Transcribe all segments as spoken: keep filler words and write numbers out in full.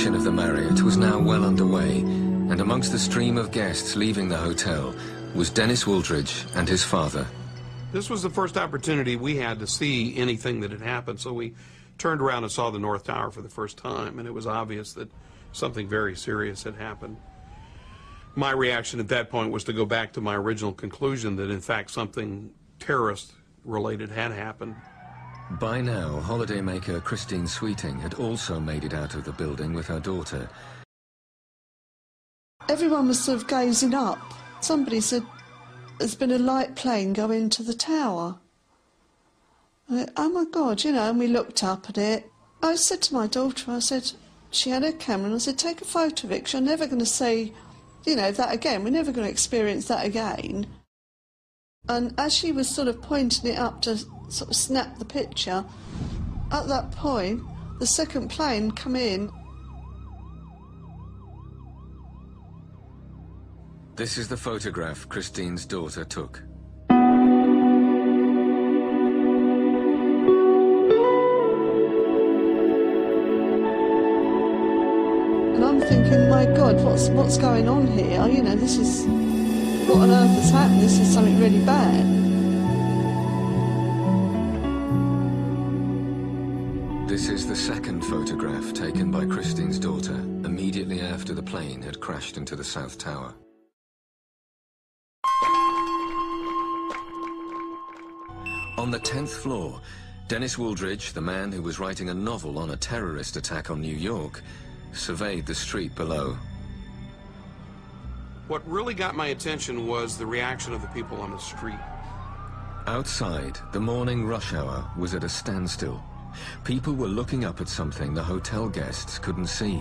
evacuation of the Marriott was now well underway, and amongst the stream of guests leaving the hotel was Dennis Wooldridge and his father. This was the first opportunity we had to see anything that had happened, so we turned around and saw the North Tower for the first time, and it was obvious that something very serious had happened. My reaction at that point was to go back to my original conclusion that, in fact, something terrorist-related had happened. By now, holidaymaker Christine Sweeting had also made it out of the building with her daughter. Everyone was sort of gazing up. Somebody said, "There's been a light plane go into the tower." I went, "Oh my God," you know, and we looked up at it. I said to my daughter, I said, she had her camera, and I said, "Take a photo of it, because you're never going to see, you know, that again. We're never going to experience that again." And as she was sort of pointing it up to sort of snap the picture, at that point, the second plane come in. This is the photograph Christine's daughter took. And I'm thinking, my God, what's what's going on here? You know, this is, what on earth has happened? This is something really bad. This is the second photograph taken by Christine's daughter immediately after the plane had crashed into the South Tower. On the tenth floor, Dennis Wooldridge, the man who was writing a novel on a terrorist attack on New York, surveyed the street below. What really got my attention was the reaction of the people on the street. Outside, the morning rush hour was at a standstill. People were looking up at something the hotel guests couldn't see.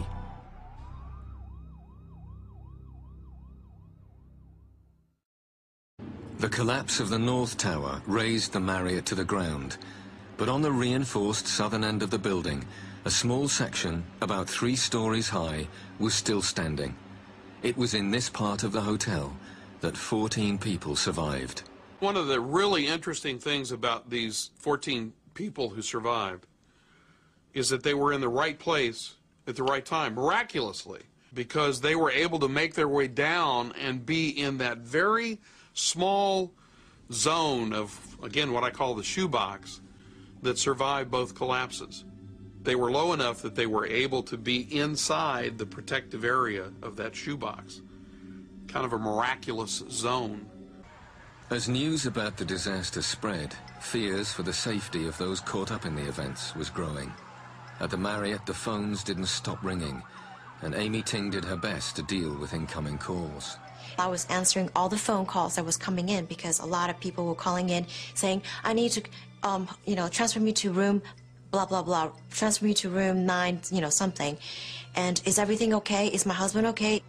The collapse of the North Tower razed the Marriott to the ground, but on the reinforced southern end of the building, a small section, about three stories high, was still standing. It was in this part of the hotel that fourteen people survived. One of the really interesting things about these fourteen people who survived is that they were in the right place at the right time, miraculously, because they were able to make their way down and be in that very small zone of, again, what I call the shoebox, that survived both collapses. They were low enough that they were able to be inside the protective area of that shoebox. Kind of a miraculous zone. As news about the disaster spread, fears for the safety of those caught up in the events was growing. At the Marriott, the phones didn't stop ringing, and Amy Ting did her best to deal with incoming calls. I was answering all the phone calls that was coming in because a lot of people were calling in saying, "I need to, um, you know, transfer me to room blah, blah, blah, transfer me to room nine, you know, something. And is everything okay? Is my husband okay?"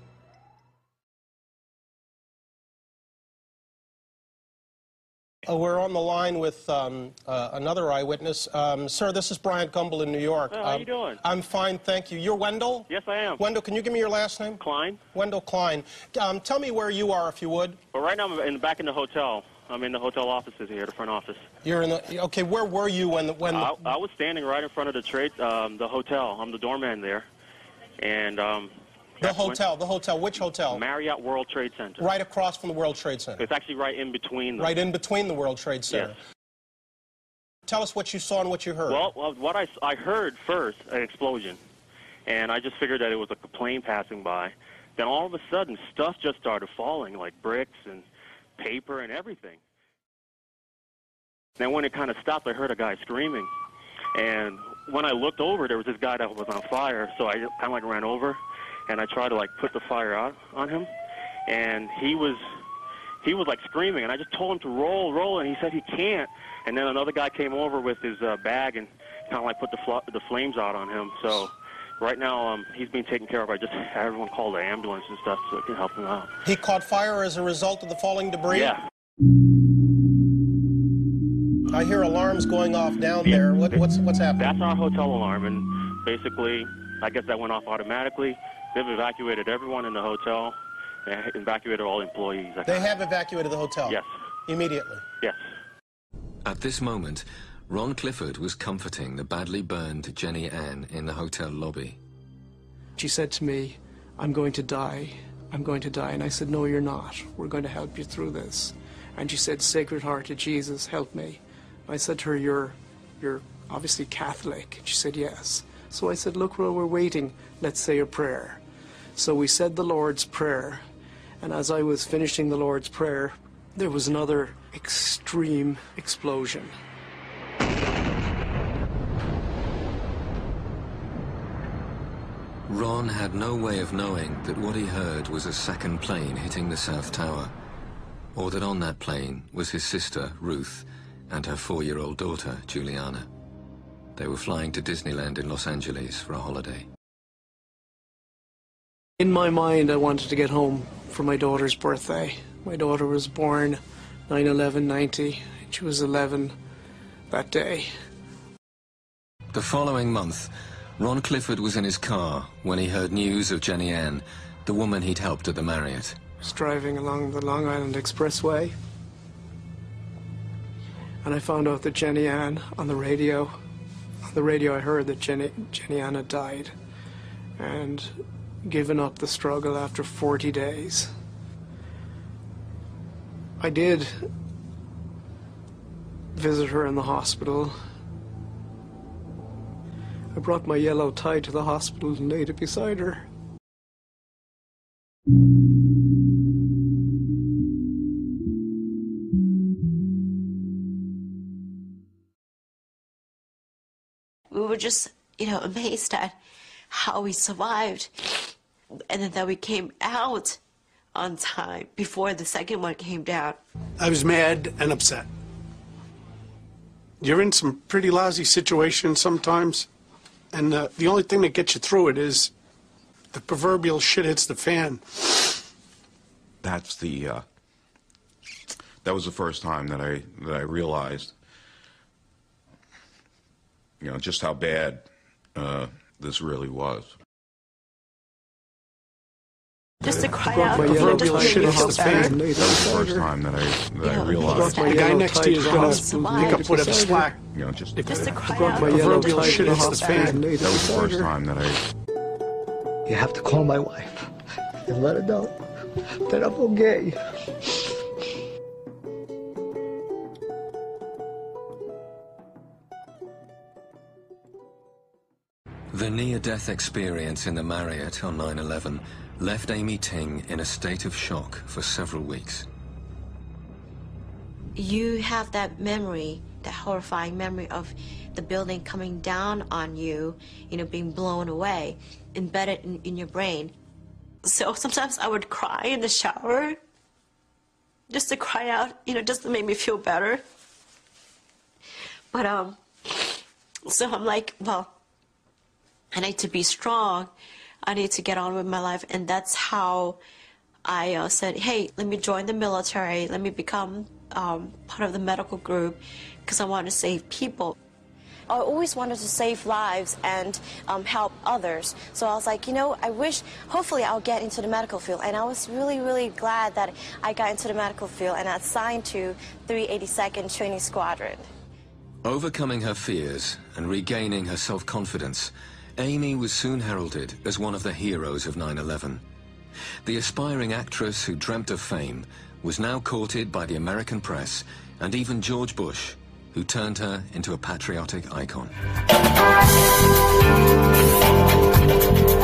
Uh, we're on the line with um, uh, another eyewitness. Um, sir, this is Bryant Gumbel in New York. Oh, how um, you doing? I'm fine, thank you. You're Wendell? Yes, I am. Wendell, can you give me your last name? Klein. Wendell Klein. Um, tell me where you are, if you would. Well, right now I'm in, back in the hotel. I'm in the hotel offices here, the front office. You're in the... Okay, where were you when the... When I, the... I was standing right in front of the trade, um, the hotel. I'm the doorman there. And... Um, the hotel, the hotel. Which hotel? Marriott World Trade Center. Right across from the World Trade Center. It's actually right in between them. Right in between the World Trade Center. Yes. Tell us what you saw and what you heard. Well, well what I, I heard first, an explosion. And I just figured that it was a plane passing by. Then all of a sudden, stuff just started falling, like bricks and paper and everything. Then when it kind of stopped, I heard a guy screaming. And when I looked over, there was this guy that was on fire. So I kind of like ran over, and I tried to like put the fire out on him. And he was, he was like screaming, and I just told him to roll, roll, and he said he can't. And then another guy came over with his uh, bag and kind of like put the fl the flames out on him. So right now um, he's being taken care of. I just had everyone call the ambulance and stuff so it can help him out. He caught fire as a result of the falling debris? Yeah. I hear alarms going off down Yeah. there. What, what's, what's happening? That's our hotel alarm, and basically, I guess that went off automatically. They've evacuated everyone in the hotel. They evacuated all employees. They have evacuated the hotel? Yes. Immediately? Yes. At this moment, Ron Clifford was comforting the badly burned Jenny Ann in the hotel lobby. She said to me, "I'm going to die. I'm going to die." And I said, "No, you're not. We're going to help you through this." And she said, "Sacred Heart of Jesus, help me." I said to her, you're, you're obviously Catholic. She said, "Yes." So I said, "Look, while we're waiting, let's say a prayer." So we said the Lord's Prayer. And as I was finishing the Lord's Prayer, there was another extreme explosion. Ron had no way of knowing that what he heard was a second plane hitting the South Tower, or that on that plane was his sister, Ruth, and her four-year-old daughter, Juliana. They were flying to Disneyland in Los Angeles for a holiday. In my mind, I wanted to get home for my daughter's birthday. My daughter was born nine eleven ninety, and she was eleven that day. The following month, Ron Clifford was in his car when he heard news of Jenny Ann, the woman he'd helped at the Marriott. I was driving along the Long Island Expressway, and I found out that Jenny Ann on the radio, on the radio I heard that Jenny, Jenny Ann had died and given up the struggle after forty days. I did visit her in the hospital. I brought my yellow tie to the hospital and laid it beside her. We were just, you know, amazed at how we survived, and then that we came out on time before the second one came down. I was mad and upset. You're in some pretty lousy situations sometimes, and uh, the only thing that gets you through it is the proverbial shit hits the fan. That's the, uh, that was the first time that I, that I realized, you know, just how bad uh, this really was. Just to cry out, my you know, yellow just tie to to make the me feel hospital better. and laid it That was the beside first her. time that I, that You I know, realized, My The guy yellow next tie to you is the going to hospital and pick laid up it whatever beside her. slack. you know, just, If Just to the cry brought out, my you know, yellow just to tie make to me the feel hospital better. and laid it that was the beside first her. time that I, You have to call my wife and let her know that I'm okay. The near-death experience in the Marriott on nine eleven left Amy Ting in a state of shock for several weeks. You have that memory, that horrifying memory of the building coming down on you, you know, being blown away, embedded in, in your brain. So sometimes I would cry in the shower, just to cry out, you know, just to make me feel better. But, um, so I'm like, well, I need to be strong. I need to get on with my life. And that's how I uh, said, hey, let me join the military. Let me become um, part of the medical group because I want to save people. I always wanted to save lives and um, help others. So I was like, you know, I wish, hopefully I'll get into the medical field. And I was really, really glad that I got into the medical field and I assigned to three eighty-second Training Squadron. Overcoming her fears and regaining her self-confidence, Amy was soon heralded as one of the heroes of nine eleven. The aspiring actress who dreamt of fame was now courted by the American press and even George Bush, who turned her into a patriotic icon.